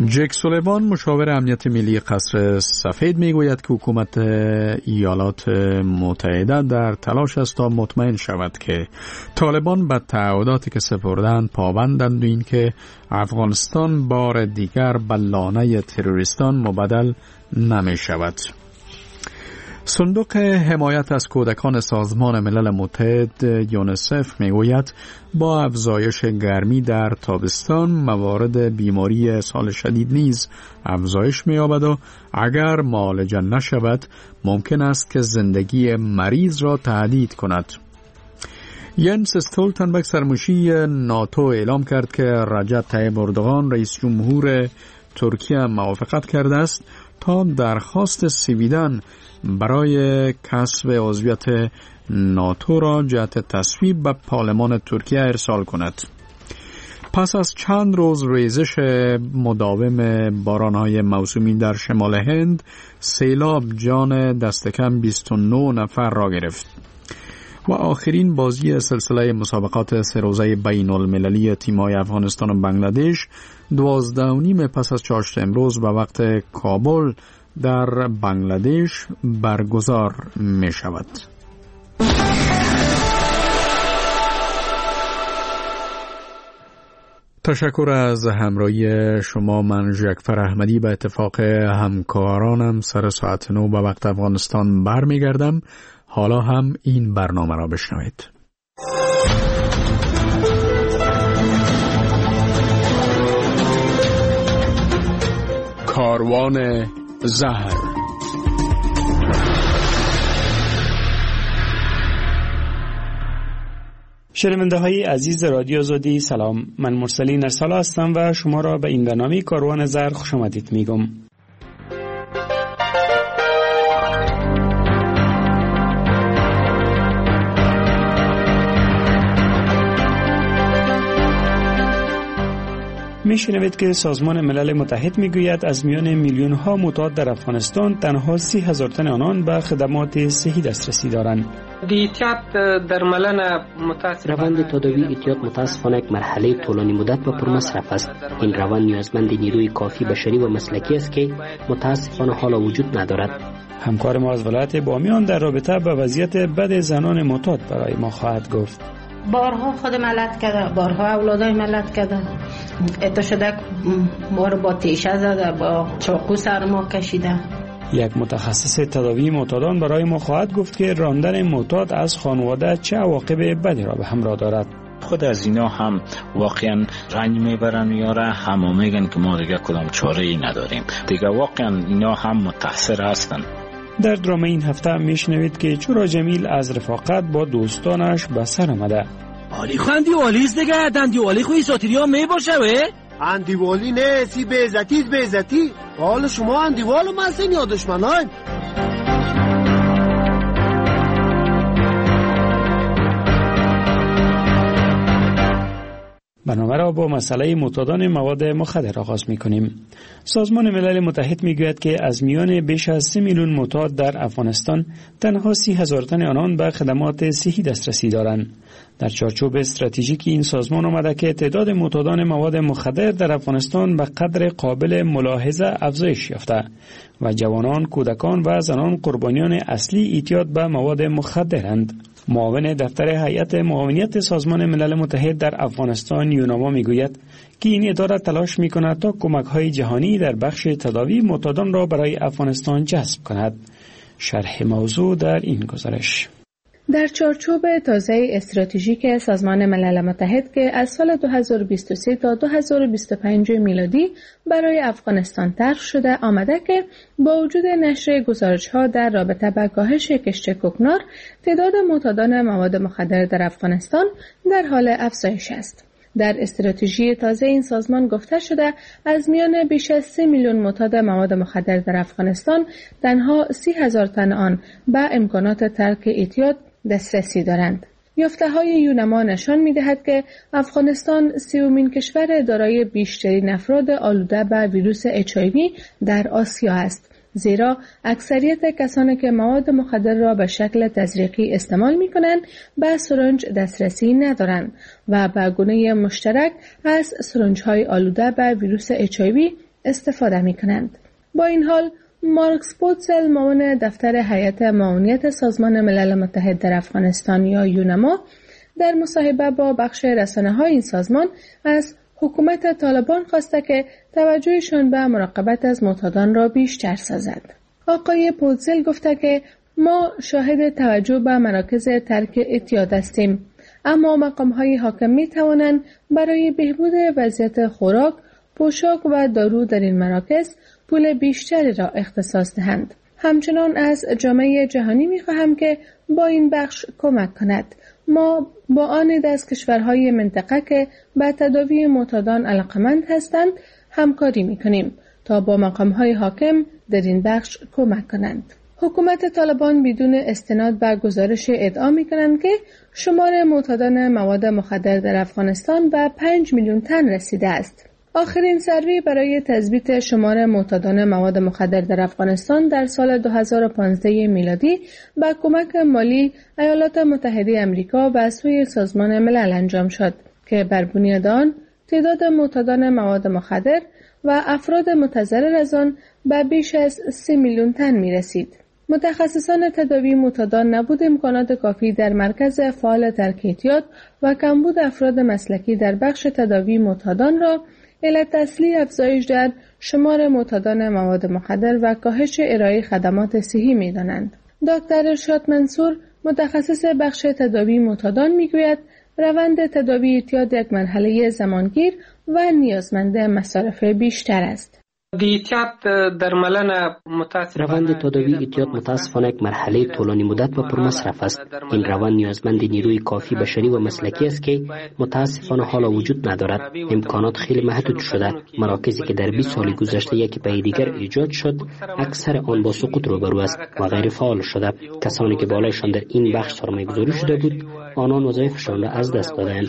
جک سولیوان مشاور امنیت ملی قصر سفید میگوید که حکومت ایالات متحده در تلاش است تا مطمئن شود که طالبان به تعهداتی که سپردند پابندند و این که افغانستان بار دیگر به لانه تروریستان مبدل نمی شود. صندوق حمایت از کودکان سازمان ملل متحد یونیسف میگوید با افزایش گرمی در تابستان موارد بیماری اسهال شدید نیز افزایش می‌یابد و اگر معالجه نشود ممکن است که زندگی مریض را تهدید کند. ینس استولتنبرگ سرمشی ناتو اعلام کرد که رجب طیب اردوغان رئیس جمهور ترکیه موافقت کرده است تا درخواست سویدن برای کسب عضویت ناتو را جهت تصویب به پارلمان ترکیه ارسال کند. پس از چند روز ریزش مداوم باران‌های موسومی در شمال هند، سیلاب جان دست کم 29 نفر را گرفت. و آخرین بازی سلسله مسابقات سه روزه بین المللی تیم‌های افغانستان و بنگلادش 12:30 پس از چاشت امروز به وقت کابل در بنگلادش برگزار می شود. تشکر از همراهی شما. من ژکفر احمدی به اتفاق همکارانم سر ساعت 9 به وقت افغانستان برمیگردم. حالا هم این برنامه را بشنوید. کاروان زهر. شنونده های عزیز رادیو آزادی سلام، من مرسلین ارسالا هستم و شما را به این برنامه کاروان زهر خوش آمدید میگم. میشنوید که سازمان ملل متحد میگوید از میان میلیون ها معتاد در افغانستان تنها 30,000 تن آنان به خدمات صحی دسترسی دارند. روند تداوی اعتیاد متاسفانه یک مرحله طولانی مدت و پرمصرف است. این روند نیازمند نیروی کافی بشری و مسلکی است که متاسفانه حالا وجود ندارد. همکار ما از ولایت بامیان در رابطه با وضعیت بد زنان معتاد برای ما خواهد گفت. بارها خود ملت کرده، بارها اولادای ملت کرده، اتا شده ما رو با تیشه زده، با چاقو سر ما کشیده. یک متخصص تداوی معتادان برای ما خواهد گفت که راندن معتاد از خانواده چه عواقب بدی را به همراه دارد. خود از اینا هم واقعا رنج میبرن یاره، همه میگن که ما دیگه کدام چاره ای نداریم دیگه. واقعا اینا هم متاثر هستن. در درام این هفته میشنوید که چرا جمیل از رفاقت با دوستانش به سر آمده. آلی خو اندیوالیست دیگه، اندیوالی خوی ساتیری ها می باشه وی؟ اندیوالی نه، سی به عزتی. حال شما اندیوالو مستین یا دشمنان؟ برنامه را با مسئله معتادان مواد مخدر آغاز می‌کنیم. سازمان ملل متحد می‌گوید که از میان بیش از 3 میلیون معتاد در افغانستان تنها 30,000 تن آنان به خدمات صحی دسترسی دارند. در چارچوب استراتژیک این سازمان آمده که تعداد معتادان مواد مخدر در افغانستان به قدر قابل ملاحظه افزایش یافته و جوانان، کودکان و زنان قربانیان اصلی اعتیاد به مواد مخدرند. معاون دفتر هیئت معاونیت سازمان ملل متحد در افغانستان یوناما میگوید که این اداره تلاش میکند تا کمک‌های جهانی در بخش تداوی معتادان را برای افغانستان جذب کند. شرح موضوع در این گزارش. در چارچوب تازه استراتژیک سازمان ملل متحد که از سال 2023 تا 2025 میلادی برای افغانستان طرح شده آمده که با وجود نشر گزارش‌ها در رابطه با کاهش کشت کوکنار، تعداد معتادان مواد مخدر در افغانستان در حال افزایش است. در استراتژی تازه این سازمان گفته شده از میان بیش از 3 میلیون معتاد مواد مخدر در افغانستان تنها 30,000 تن آن به امکانات ترک اعتیاد دسترسی دارند. یافته‌های یونما نشان می‌دهد که افغانستان 30مین کشور دارای بیشترین افراد آلوده به ویروس HIV در آسیا است، زیرا اکثریت کسانی که مواد مخدر را به شکل تزریقی استعمال می‌کنند به سرنج دسترسی ندارند و به گونه مشترک از سرنج‌های آلوده به ویروس HIV استفاده می کنند. با این حال مارکس پوتسل معاون دفتر هیئت معاونیت سازمان ملل متحد در افغانستان یا یونما در مصاحبه با بخش رسانه‌های این سازمان از حکومت طالبان خواسته که توجهشان به مراقبت از معتادان را بیشتر سازد. آقای پوتسل گفته که ما شاهد توجه به مراکز ترک اعتیاد هستیم، اما مقام‌های حاکم می‌توانند برای بهبود وضعیت خوراک، پوشاک و دارو در این مراکز پول بیشتری را اختصاص دهند. همچنان از جامعه جهانی می‌خواهم که با این بخش کمک کند. ما با آن از کشورهای منطقه که به تداوی معتادان علاقمند هستند همکاری می‌کنیم تا با مقام‌های حاکم در این بخش کمک کنند. حکومت طالبان بدون استناد به گزارش ادعا می‌کنند که شمار معتادان مواد مخدر در افغانستان به 5 میلیون تن رسیده است. آخرین سروی برای تثبیت شمار معتادان مواد مخدر در افغانستان در سال 2015 میلادی با کمک مالی ایالات متحده آمریکا و از سوی سازمان ملل انجام شد که بر بنیاد آن تعداد معتادان مواد مخدر و افراد متضرر از آن به بیش از 3 میلیون تن می رسید. متخصصان تداوی معتادان نبود امکانات کافی در مرکز فعال ترک اعتیاد و کمبود افراد مسلکی در بخش تداوی معتادان را علت اصلی افزایش در شمار معتادان مواد مخدر و کاهش ارائه خدمات صحی می‌دانند. دکتر ارشاد منصور متخصص بخش تداوی معتادان می‌گوید روند تداوی اعتیاد یک مرحله زمانگیر و نیازمند مصارف بیشتر است. روند تداوی اعتیاد متاسفانه یک مرحله طولانی مدت و پرمصرف است. این روند نیازمند نیروی کافی بشری و مسلکی است که متاسفانه حالا وجود ندارد. امکانات خیلی محدود شده. مراکزی که در 20 سال گذشته یکی پی دیگر ایجاد شد، اکثر آن با سقوط روبرو است و غیر فعال شده. کسانی که بالایشان در این بخش سرمایه‌گذاری شده بود، آنان وظایفشان را از دست دادند.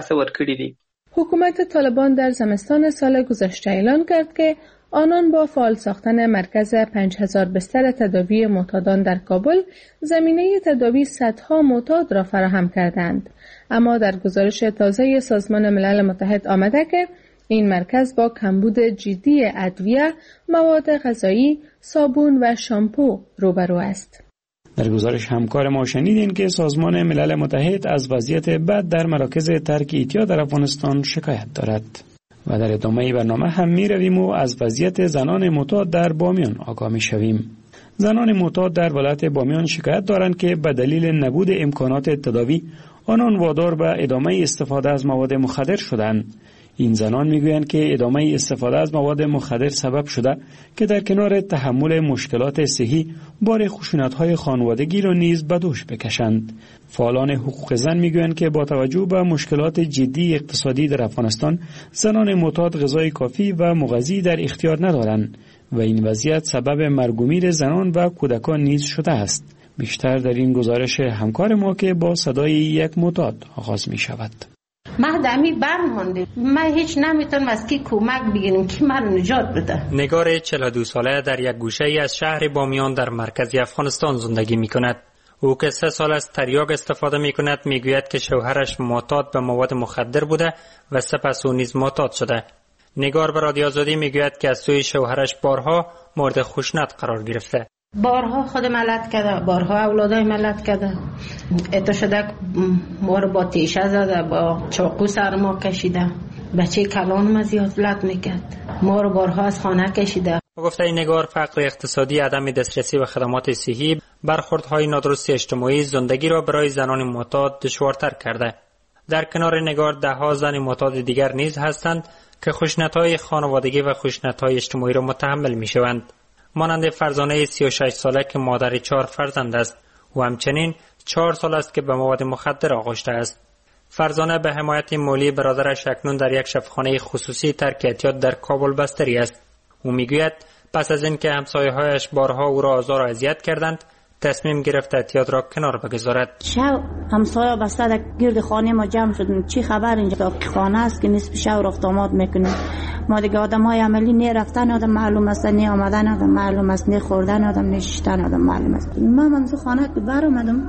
حکومت طالبان در زمستان سال گذشته اعلان کرد که آنان با فعال ساختن مرکز 5000 بستر تداوی معتادان در کابل زمینه تداوی صدها معتاد را فراهم کردند. اما در گزارش تازه سازمان ملل متحد آمده که این مرکز با کمبود جدی ادویه، مواد غذایی، صابون و شامپو روبرو است. در گزارش همکار ما شنیدین که سازمان ملل متحد از وضعیت بد در مراکز ترک اعتیاد در افغانستان شکایت دارد. و در ادامه برنامه هم می رویم و از وضعیت زنان معتاد در بامیان آگاه می شویم. زنان معتاد در ولایت بامیان شکایت دارند که به دلیل نبود امکانات تداوی آنان وادار به ادامه استفاده از مواد مخدر شدند. این زنان میگویند که ادامه استفاده از مواد مخدر سبب شده که در کنار تحمل مشکلات صحی بار خشونت‌های خانوادگی را نیز به دوش بکشند. فعالان حقوق زن میگویند که با توجه به مشکلات جدی اقتصادی در افغانستان، زنان معتاد غذای کافی و مغذی در اختیار ندارند و این وضعیت سبب مرگ و میر زنان و کودکان نیز شده است. بیشتر در این گزارش همکار ما که با صدای یک معتاد آغاز می شود. ما دمی برمانده، ما هیچ نمیتونم از کی کمک بگیریم که ما رو نجات بده. نگار 42 ساله در یک گوشه ای از شهر بامیان در مرکز افغانستان زندگی می کند. او که 3 سال از تریاک استفاده می کند می گوید که شوهرش معتاد به مواد مخدر بوده و سپس او نیز معتاد شده. نگار به رادیو آزادی می گوید که از سوی شوهرش بارها مورد خشونت قرار گرفته. بارها خود ملت کرده، بارها اولادای ملت کرده. اتو شده ما رو با تیشه زده، با چاقو سر ما کشیده، بچه کلان ما زیاد لط میکرد، ما رو بارها از خانه کشیده. گفته این نگار فقر اقتصادی، عدم دسترسی به خدمات صحی، برخوردهای نادرست اجتماعی زندگی را برای زنان معتاد دشوارتر کرده. در کنار نگار 10 زن معتاد دیگر نیز هستند که خشونت‌های خانوادگی و خشونت‌های اجتماعی را متحمل میشوند. مانند فرزانه 36 ساله که مادر 4 فرزند است و همچنین 4 سال است که به مواد مخدر آغشته است. فرزانه به حمایت مالی برادرش اکنون در یک شفاخانه خصوصی ترک اعتیاد در کابل بستری است. او میگوید پس از اینکه همسایه‌هایش بارها او را آزار و اذیت کردند، تصمیم گرفت اعتیاد را کنار بگذارد. شب همسایه بسته در گرد خانه ما جمع شدن، چی خبر اینجا خانه است که نصف شب رفت آمد میکنه. ما دیگه آدمای عملی نه رفتن آدم معلوم است، نه آمدن آدم معلوم است، نه خوردن آدم، نه شیشتن آدم معلوم است. من منزل خانه که بر اومدم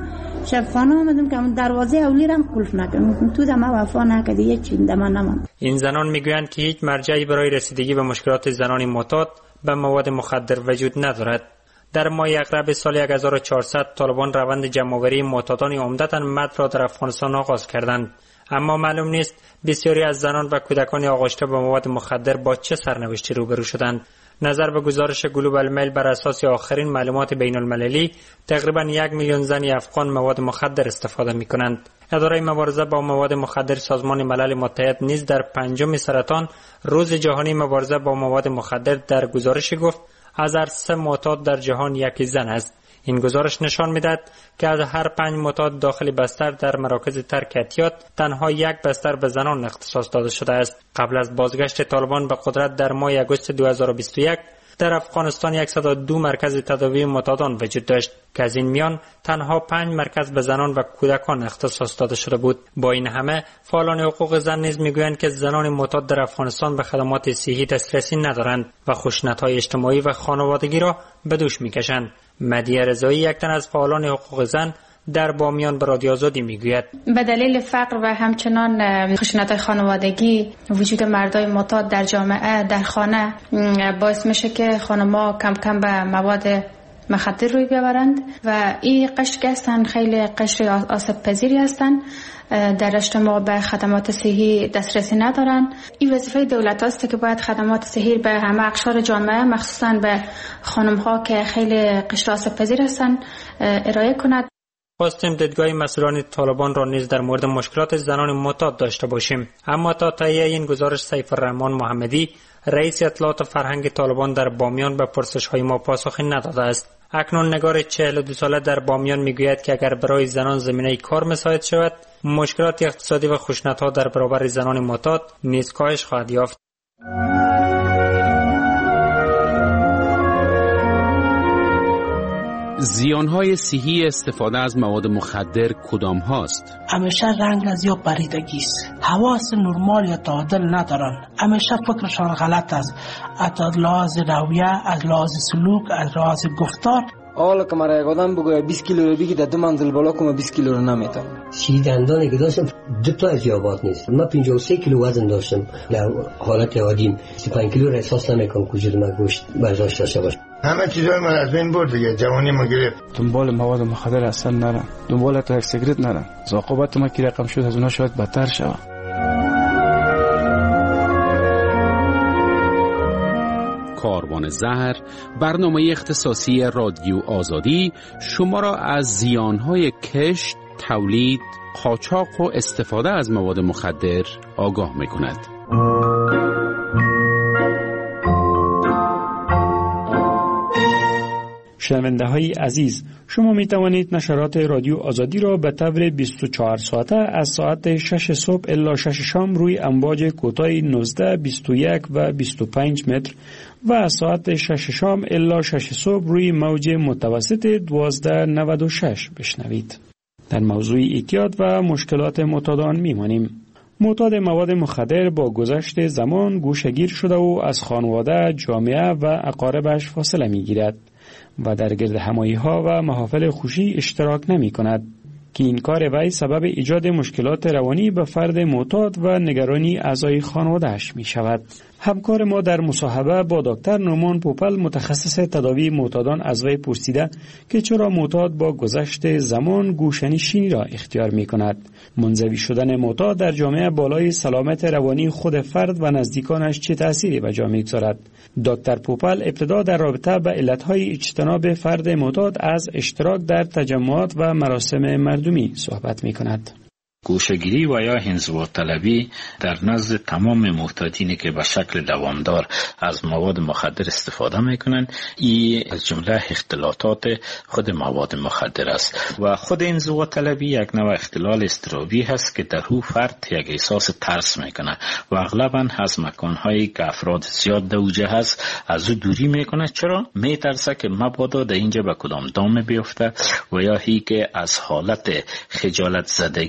شب خانه آمدم که دروازه اولی رم قلف نکردم، تو دم وفا نکردی، یه چیز دم نماند. این زنان میگویند که هیچ مرجعی برای رسیدگی به مشکلات زنان معتاد به مواد مخدر وجود ندارد. در ماه اغرب سال 1400 طالبان روند جمع‌آوری معتادان عمدتاً مد را در افغانستان آغاز کردند، اما معلوم نیست بسیاری از زنان و کودکان آغشته به مواد مخدر با چه سرنوشتی روبرو شدند. نظر به گزارش گلوبال میل بر اساس آخرین معلومات بین المللی، تقریباً 1 میلیون زن افغان مواد مخدر استفاده می‌کنند. اداره مبارزه با مواد مخدر سازمان ملل متحد نیز در 5 سرطان روز جهانی مبارزه با مواد مخدر در گزارشی گفت از هر 3 معتاد در جهان یکی زن است. این گزارش نشان می‌دهد که از هر 5 معتاد داخل بستر در مراکز ترک اعتیاد تنها 1 بستر به زنان اختصاص داده شده است. قبل از بازگشت طالبان به قدرت در ماه اگست 2021 در افغانستان 102 مرکز تداوی معتادان وجود داشت که از این میان تنها 5 مرکز به زنان و کودکان اختصاص داده شده بود. با این همه فعالان حقوق زن نیز میگویند که زنان معتاد در افغانستان به خدمات صحی دسترسی ندارند و خشونت‌های اجتماعی و خانوادگی را به دوش میکشند. مدیه رضایی، یک تن از فعالان حقوق زن، در بامیان به رادیو آزادی میگوید به دلیل فقر و همچنان خشونت‌های خانوادگی، وجود مردای معتاد در جامعه، در خانه، باعث میشه که خانم‌ها کم کم به مواد مخدر روی بیاورند و این قشر که هستن خیلی قشر آسیب پذیری هستن، در اجتماع به خدمات صحی دسترسی ندارن. این وظیفه دولت است که باید خدمات صحی به همه اقشار جامعه، مخصوصا به خانم‌ها که خیلی قشر آسیب پذیر هستن، ارائه کند. خواستیم دیدگاه مسئولان طالبان را نیز در مورد مشکلات زنان معتاد داشته باشیم، اما تا تهیه این گزارش سیف الرحمن محمدی، رئیس اطلاعات فرهنگ طالبان در بامیان به پرسش‌های ما پاسخی نداده است. اکنون نگار 42 ساله در بامیان میگوید که اگر برای زنان زمینه کار مساعد شود، مشکلات اقتصادی و خشونت‌ها در برابر زنان معتاد نیز کاهش خواهد یافت. زیانهای صحی استفاده از مواد مخدر کدام هاست؟ همیشه رنگ از یا پریدگی است، حواس نرمال یا تعادل ندارن، همیشه فکرشان غلط است، از لحاظ رویه، از لحاظ سلوک، از لحاظ گفتار. حالا که مرا یک آدم بگوید 20 کیلو رو بگی در 2 منزل بالا کنم 20 کیلو رو نمیتونم. دندانی که داشتم 2 تا از یابات نیست. من 53 کیلو وزن داشتم در حالت عادیم. 35 کیلو را احساس نمیکنم که وجود من گوشت برداشت داشته باشه. همه چیزای من از بین برد دیگه، جوانی ما گرفت. دنبال مواد مخدر اصلا نرم، دنبال تا یک سیگرت نرم. عاقبت ما که رقم شد از اونها شاید بدتر شود. کاروان زهر، برنامه اختصاصی رادیو آزادی، شما را از زیانهای کشت، تولید، قاچاق و استفاده از مواد مخدر آگاه می‌کند. شنونده های عزیز، شما می توانید نشرات رادیو آزادی را به طور 24 ساعته از ساعت 6 صبح الی 6 شام روی امواج کوتاه 19، 21 و 25 متر و از ساعت 6 شام الی 6 صبح روی موج متوسط 1296 بشنوید. در موضوع اعتیاد و مشکلات معتادان میمانیم. معتاد مواد مخدر با گذشت زمان گوشه‌گیر شده و از خانواده، جامعه و اقاربش فاصله میگیرد و در گرد همایی‌ها و محافل خوشی اشتراک نمی‌کند که این کار وی سبب ایجاد مشکلات روانی به فرد معتاد و نگرانی اعضای خانواده‌اش می‌شود. همکار ما در مصاحبه با دکتر نومان پوپل، متخصص تداوی معتادان، از وی پرسیده که چرا معتاد با گذشت زمان گوشه‌نشینی را اختیار می‌کند. منزوی شدن معتاد در جامعه بالای سلامت روانی خود فرد و نزدیکانش چه تأثیری به جا می‌گذارد؟ دکتر پوپل ابتدا در رابطه با علتهای اجتناب فرد معتاد از اشتراک در تجمعات و مراسم مردمی صحبت می‌کند. گوشه‌گیری و یا انزواطلبی در نزد تمام معتادینی که به شکل دوامدار از مواد مخدر استفاده میکنند، این از جمله اختلالات خود مواد مخدر است و خود انزواطلبی یک نوع اختلال اضطرابی هست که در او فرد یک احساس ترس میکنه و اغلبا از مکانهایی که افراد زیاد در اوجه هست از او دوری میکنه. چرا؟ میترسه که مبادا در اینجا به کدام دام بیفته و یا هی که از حالت خجالت زدگی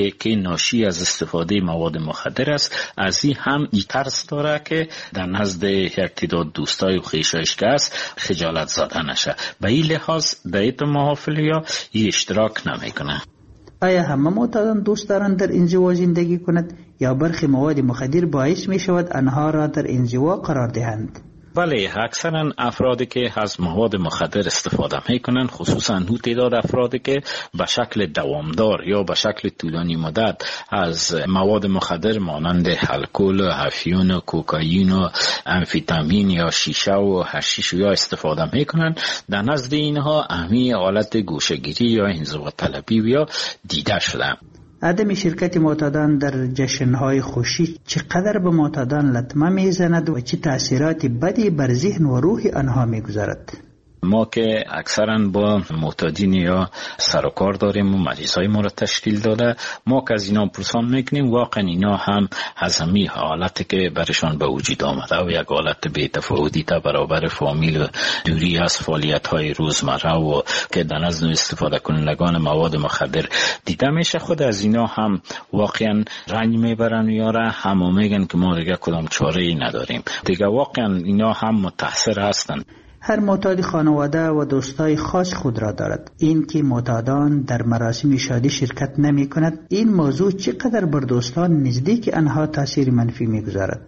که ناشی از استفاده مواد مخدر است، از این هم این ترس داره که در نزد یک تعداد دوستای و خویشایش که است خجالت زده نشه. به این لحاظ در این محافل یا این اشتراک نمیکنه. آیا همه معتادان دوست دارند در انزوا زندگی کند یا برخی مواد مخدر باعث می شود آنها را در انزوا قرار دهند؟ بله، اکثرا افرادی که از مواد مخدر استفاده میکنن، خصوصا اون تعداد افرادی که به شکل دوامدار یا به شکل طولانی مدت از مواد مخدر مانند الکل، افیون، کوکائین و امفیتامین یا شیشه و حشیش یا استفاده میکنن، در نزد اینها اهمی حالت گوشه‌گیری یا انزوا طلبی یا دیده شده. عدم شرکت معتادان در جشن‌های خوشی چقدر به معتادان لطمه میزند و چه تأثیرات بدی بر ذهن و روح آنها میگذارد؟ ما که اکثرا با معتادین یا سرکار داریم و مریضای ما را تشکیل داده، ما که از اینا پرسان میکنیم واقعا اینا هم از همین حالتی که برشان به وجود آمده و یک حالت بی‌تفاوتی تا برابر فامیل و دوری از فعالیت های روزمره و که در نزد استفاده کنندگان مواد مخدر دیده میشه، خود از اینا هم واقعا رنج میبرن و یاره هم میگن که ما دیگه کدام چاره ای نداریم. دیگه واقعا اینا هم متاثر هستن. هر معتاد خانواده و دوستای خاص خود را دارد. این که معتادان در مراسم شادی شرکت نمی کند، این موضوع چقدر بر دوستان نزدیک آنها تاثیر منفی می گذارد؟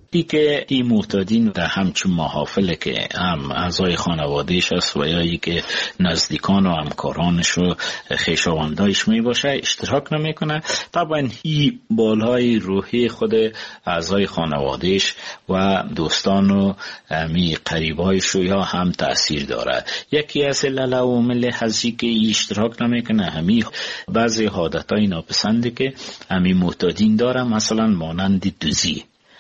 که این معتادین در همچون محافل که هم اعضای خانوادهش است و یا ای که نزدیکان و همکارانش و خویشاوندایش می باشه اشتراک نمیکنه، طبعا این بالای روحی خود اعضای خانوادهش و دوستان و می قریبایش یا هم تأثیر داره. یکی از علل هزی که اشتراک نمیکنه همین بعضی عادتهای ناپسندی که همین معتادین داره، مثلا مانند دوزی.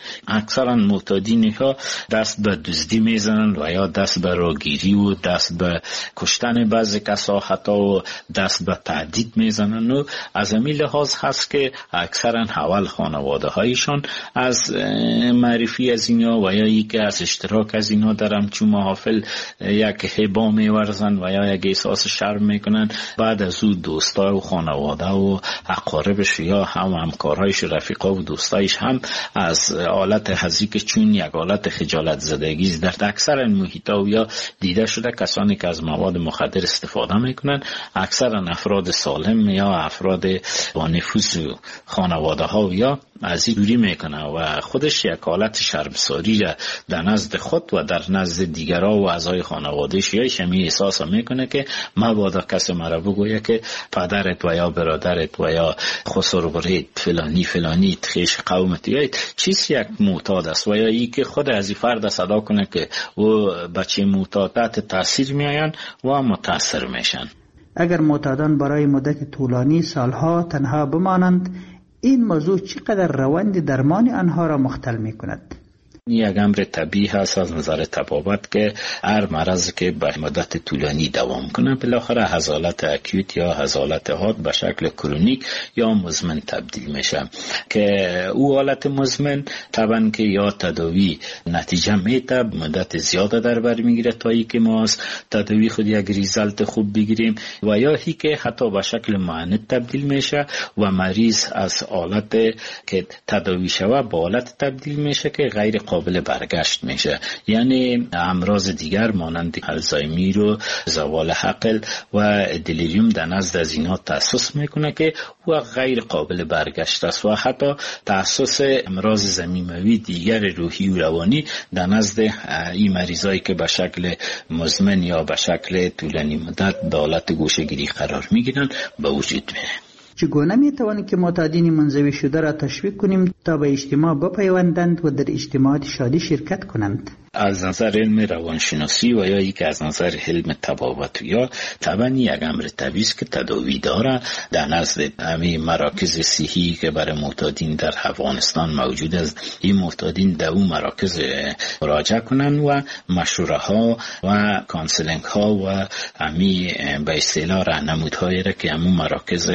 اکثرا معتادین ها دست به دزدی میزنن و یا دست به راگیری و دست به کشتن بعضی کسا حتی و دست به تعدید میزنن و از همین لحاظ هست که اکثرا اول خانواده هایشان از معرفی از اینا و یا ای که از اشتراک از اینا در همچون محافل یک هبا میورزن و یا یک احساس شرم میکنن، بعد از او دوستا و خانواده و اقاربش یا همکارهایش رفیقا و دوستایش هم از حالت حزی که چون یک حالت خجالت زدگی در اکثر محیطا و یا دیده شده کسانی که از مواد مخدر استفاده میکنن اکثرا افراد سالم یا افراد با نفوذ خانواده ها یا از این دوری میکنه و خودش یک حالت شرمساری را در نزد خود و در نزد دیگرها و اعضای خانوادهش یا شمی احساس میکنه که مبادا کسی مرا بگویه که پدرت و یا برادرت و یا خسروبرت فلانی تخیش قومت یا چیز یک معتاد است و یا ای که خود از این فرد صدا کنه که و بچه معتادت تاثیر میآین و متاثر میشن. اگر معتادان برای مدت طولانی سالها تنها بمانند، این موضوع چقدر روند درمان آنها را مختل می کند؟ یک امر طبیعی هست از نظر طبابت که هر مرض که به مدت طولانی دوام کنه بالاخره از حالت اکیوت یا از حالت حاد به شکل کرونیک یا مزمن تبدیل میشه که او حالت مزمن طبعا که یا تداوی نتیجه میده مدت زیاده در بر میگیره تا ای که ما از تداوی خود یک ریزالت خوب بگیریم و یا هی که حتی به شکل معاند تبدیل میشه و مریض از حالت که تداوی شوه به حالت تبدیل میشه که غیر قابل برگشت میشه، یعنی امراض دیگر مانند الزایمر و زوال عقل و دلیریوم در نزد از اینا تأسس میکنه که و غیر قابل برگشت است و حتی تأسس امراض ضمیموی دیگر روحی و روانی در نزد این مریضایی که به شکل مزمن یا به شکل طولانی مدت به حالت گوشه‌گیری قرار میگیرن به وجود میاد. چگونه میتوانیم که معتادین منزوی شده را تشویق کنیم تا به اجتماع بپیوندند و در اجتماعات شادی شرکت کنند؟ از نظر علم روانشناسی و یا یک از نظر علم طبابت یا طبعا یک امر طبیعی است که تداوی داره در نزد همه مراکز صحی که برای معتادین در افغانستان موجود است. این معتادین در اون مراکز مراجعه کنن و مشوره ها و کانسلینگ ها و همه به اصطلاح راهنمودهایی را که همون مراکز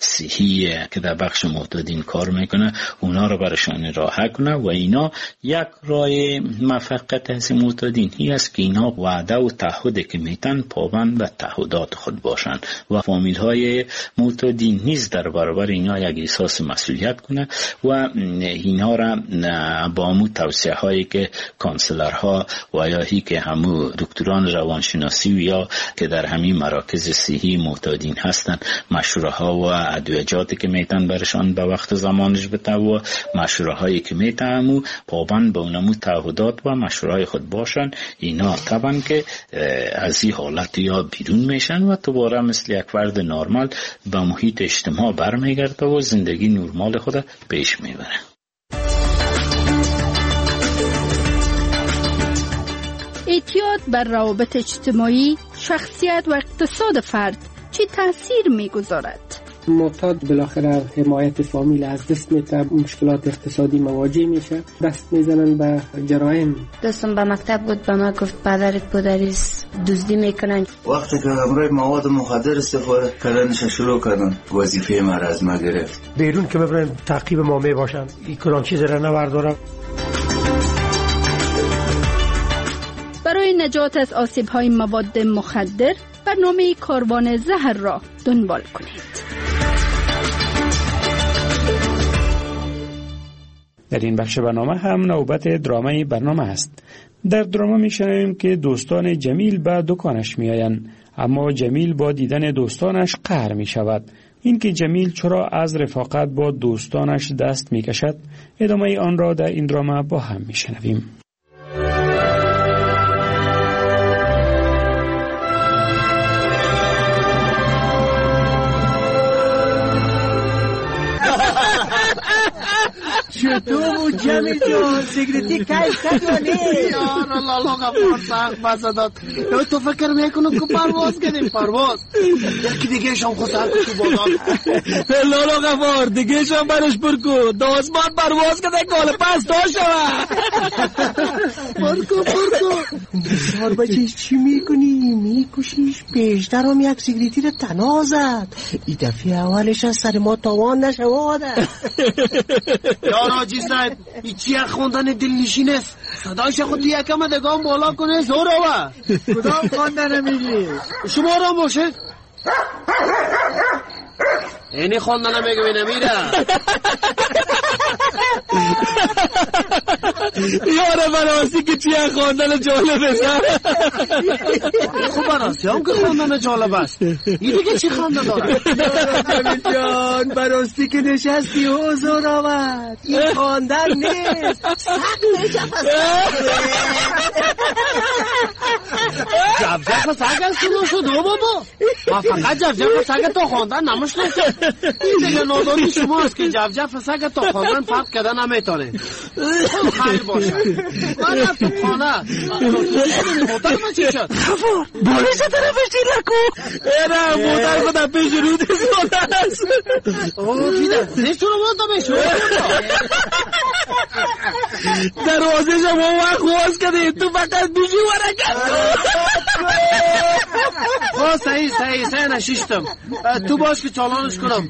صحی که در بخش معتادین کار میکنه اونا رو برشان راه کنه و اینا یک راه موفقیت از معتادین هی است که اینا وعده و تعهدی که میتن پابند به تعهدات خود باشند و فامیل های معتادین نیز در برابر اینا یک احساس مسئولیت کنه و اینا را با همون توصیه هایی که کانسلرها و یا هی که همون دکتران روانشناسی و یا که در همین مراکز صحی معتادین هستند مشوره ها و ادویجاتی که میتن برشان به وقت زمانش بده و مشوره هایی که میتن پابند به اونمو تعهدات و مشوره های خود باشن، اینا طبعا که از این حالت یا بیرون میشن و دوباره مثل یک فرد نرمال به محیط اجتماع برمیگرده و زندگی نرمال خود پیش میبره. اعتیاد بر روابط اجتماعی، شخصیت و اقتصاد فرد چه تأثیر میگذارد؟ معتاد بالاخره حمایت فامیل از دست میده، مشکلات اقتصادی مواجه میشه، دست میزنن به جرایم. دوستم به مکتب بود، به ما گفت پدرت پدریست دزدی میکنن. وقتی که همراه مواد مخدر استفاده کردنش شروع کردن، وظیفه ما را از ما گرفت. بیرون که ببرن تعقیب ما میباشن، این کلان چیز را نبردارم. برای نجات از آسیب‌های مواد مخدر برنامه کاروان زهر را دنبال کنید. در این بخش برنامه هم نوبت درامای برنامه است. در دراما میشنویم که دوستان جمیل به دکانش میآیند، اما جمیل با دیدن دوستانش قهر می شود. اینکه جمیل چرا از رفاقت با دوستانش دست می کشد، ادامه آن را در این دراما با هم میشنویم. چطور بود جمیل جان؟ سیگریتی کیف کدوانی؟ یار الله غفور سخت بسداد. تو فکر میکنم که پرواز کردیم؟ پرواز یکی دیگه شام خود سر تو بادام. لالا غفور دیگه شام برش برکو داسمان پرواز کده کال پس تا شوه. برکو بسیار بچهش چی میکنی؟ میکشیش بیشتر هم یک سیگریتی رو تنها زد. این دفعه اولش از سر ما تاوان نشواده. راجی صاحب این چیه خوندن دلنشین است؟ صدایش خود یکم دگام بالا کنه زور آوه. کدام خوندن میگی؟ شما را باشه اینی خوندن میگه نمیره. یاره براسی که چیه خوندن جالب است. خب براسی هم که خوندن جالب است. این دیگه چی خوندن داره؟ جمیل جان براسی که نشستی حضور آمد. این خوندن نیست، سگ نشفت. جفجف سگ است که نشد رو بابا. ما فقط جفجف سگ تا خوندن نمشنسه. این دیگه نادانی شما است که جفجف سگ تا خوندن فرق کده نمیتونه. خیر باشه من رفتم خانه. موتر ما چی شد؟ خفور بولیس طرفش چی لکو؟ ایره موتر خدا پیش رو دیزاده است. اوه بیده نیست رو موتا بشو دروازه شما وقت خواست کده تو فقط بیشی ورکت خواه صحیح نشیشتم. تو باش که چالانش کنم.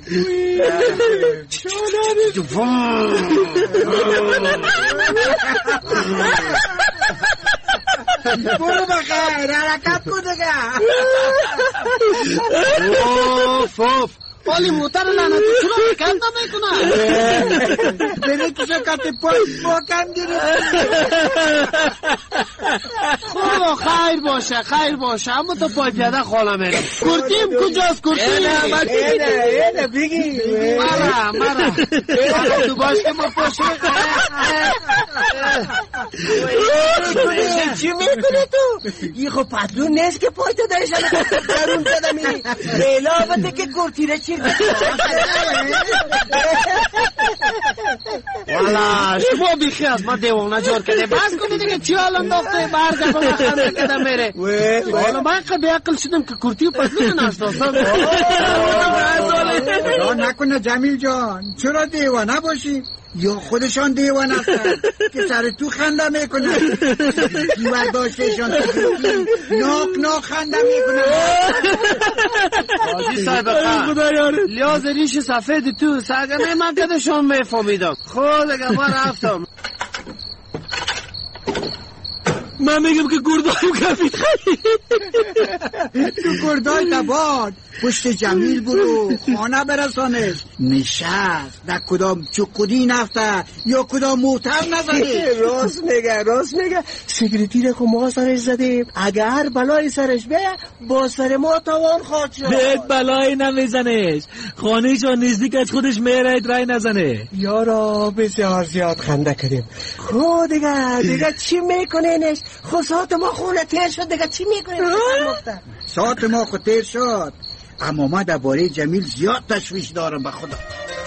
برو بخیر حرکت کن دیگه. اوف ولی موتر لعنتی چرا حرکت نمیکنه؟ بینه که شکت پای کم گرفت. خب خیر باشه اما تو پای پیاده خاله میره. کرتیم کجاست کرتیم؟ اینه بگی مرا تو باش که ما پاشه. چی میکنه تو؟ این خب پتلون نیست که پای تو دارشن درون زدمی. علاوه که کرتیره چی والا شما بیخی از ما دیوانه جور کده. بس کنی دیگه چی حال انداخته برگه با ما خنده کده میره. والا من قبی عقل شدم که کرتی و پتلون نشتاستم. نکنه جمیل جان چرا دیوانه باشی؟ یا خودشان دیوان هستن که سر تو خنده میکنن. دیوار داشتهشان ناک خنده میکنن. حاجی صاحب لیاز ریش سفید تو سگنه من کدشان میفهمیدم. خود اگه ما رفتم من میگم که گردایم کفید خیلی. تو گردای تباد پشت جمیل برو خانه برسانش. نشست در کدام چکودی نفته یا کدام موتر نزده. راست میگه سیگریتی رو که ما سرش زدیم اگر بلای سرش بیه با سر ما توان خواهد شد. بیت بلای نمیزنش خانهشان نزدیک از خودش میرید رای نزنه. یارا بسیار زیاد خنده کردیم. خود دیگه چی میکنینش؟ خود ساعت ما خونه تیر شد دیگه چی میکنین؟ ساعت ما خود تیر شد اما ما درباره جمیل زیاد تشویش دارم به خدا.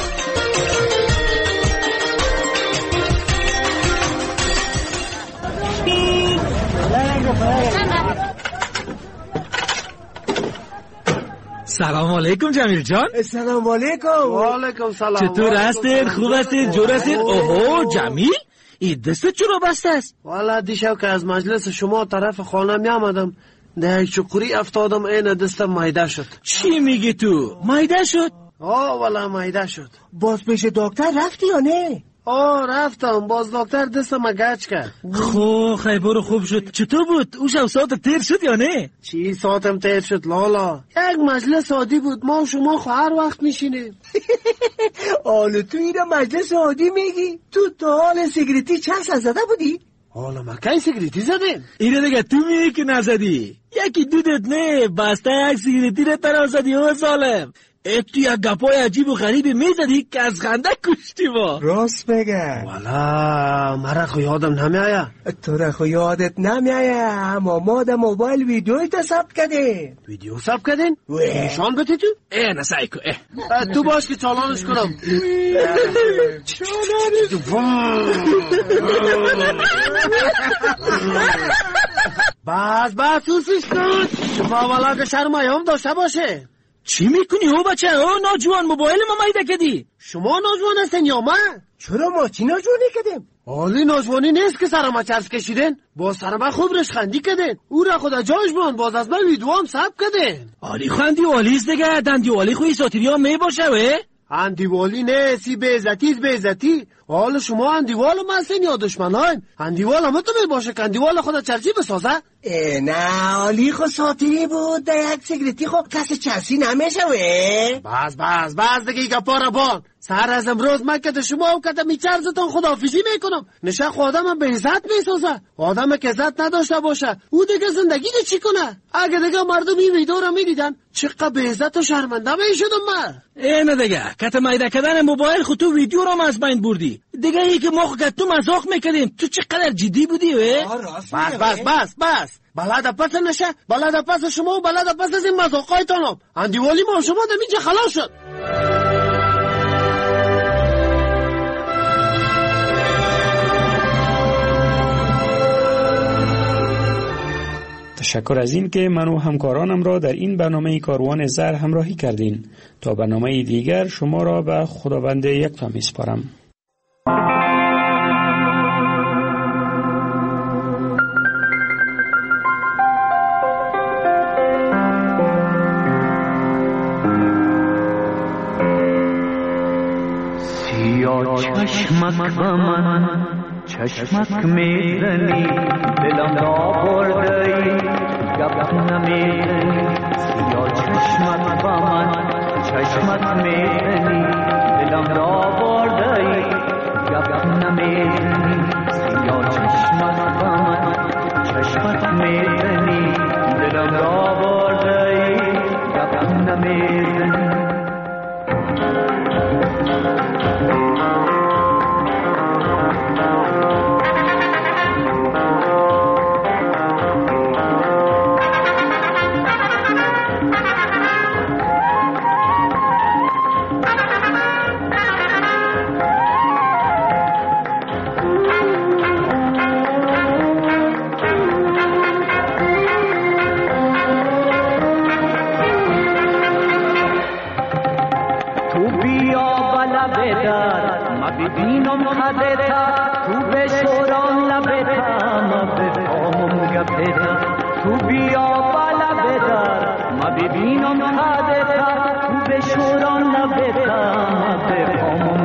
سلام علیکم جمیل جان. سلام علیکم. و علیکم سلام. چطور هستید؟ خوب هستید؟ جور هستید؟ اوهو جمیل این دست چرا بسته است؟ والا دیشب که از مجلس شما طرف خانه می آمدم در چکوری افتادم این دستم میده شد. چی میگی تو؟ میده شد؟ والا میده شد. باز پیش دکتر رفتی یا نه؟ رفتم باز دکتر دستم گچ کرد. خیبر خوب شد. چطور بود؟ او شب ساعت تیر شد یا نه؟ چی ساعتم تیر شد لالا؟ یک مجلس عادی بود ما و شما هر وقت میشینیم. حالا تو اینو مجلس عادی میگی؟ تو تا حال سیگریتی چند سال زده بودی؟ حالا ما کی سیگریتی زدیم؟ اینو دیگه تو میگی که نزدی. یکی دودت نه بسته یک سیگریتی رو ترا زدی او ظالم. تو یک گپای عجیب و غریبی میزدی که از خنده کشتی ما. راست بگه. والا مرا خو یادم نمیایه. تو را خو یادت نمیایه اما ما در موبایل ویدیوی تا ثبت کردیم. ویدیو ثبت کردین؟ نشان بده تو؟ نسایی کو تو باش که چالانش کنم. بس سوسیش کن. شما والا که شرمایه هم داشته باشه. چی میکنی او بچه؟ ناجوان موبایل ما میده کدی. شما ناجوان هستین یا من؟ چرا ما چی ناجوانی کدیم؟ حالی ناجوانی نیست که سرما چرس کشیدین. با سرما خوب رشخندی کدین. او را خدا جاش بان باز از من ویدیو هم ثبت کدین. حالی خندی والیز دیگه دندی والی خوی ساتیری ها می باشه وی؟ اندیوالی نه سی بیزتی. حالا شما اندیوال هم هستین یا دشمنان؟ اندیوال هم تو می باشه که اندیوال خدا چرسی بسازه؟ نه علی خود ساتیری بود در یک سیگریتی خود کسی چرسی نمیشه وی؟ بس دیگه ایگه پارا بان. سهر از امروز من که شما و که میچرزتون خداحافظی میکنم. نشه خود آدم هم به عزت میسازه. آدم که عزت نداشته باشه او دیگه زندگی ده چی کنه؟ اگه دیگه مردم این ویدیو رو میدیدن چقدر به عزت و شرمنده میشدم من. اینه دیگه کت میده کردن موبایل خود تو ویدیو رو از بین بردی. دیگه ای که ما خود تو مزاق میکردیم تو چقدر جدی بودی وی؟ بس بلد پس نشه. بلد پس شما و بلد پس از این مزاقایتانم. اندیوالی ما شما در اینجا خلاص شد. تشکر از این که من و همکارانم را در این برنامه کاروان زهر همراهی کردین. تا برنامه دیگر شما را به خداوند یکتا میسپارم. چشمک با من چشمک میزنی دلم را بردی گپ نمیزنی سیاه چشمک با من چشمک میزنی دلم را بردی گپ نمیزنی سیاه چشمک با من چشمک میزنی دلم را بردی گپ نمیزنی ببینم خدتا تو به شوران لبتا ما بفهمم گپتا تو بیا بالا بدار ما ببینم خدتا تو به شوران لبتا ما بفهمم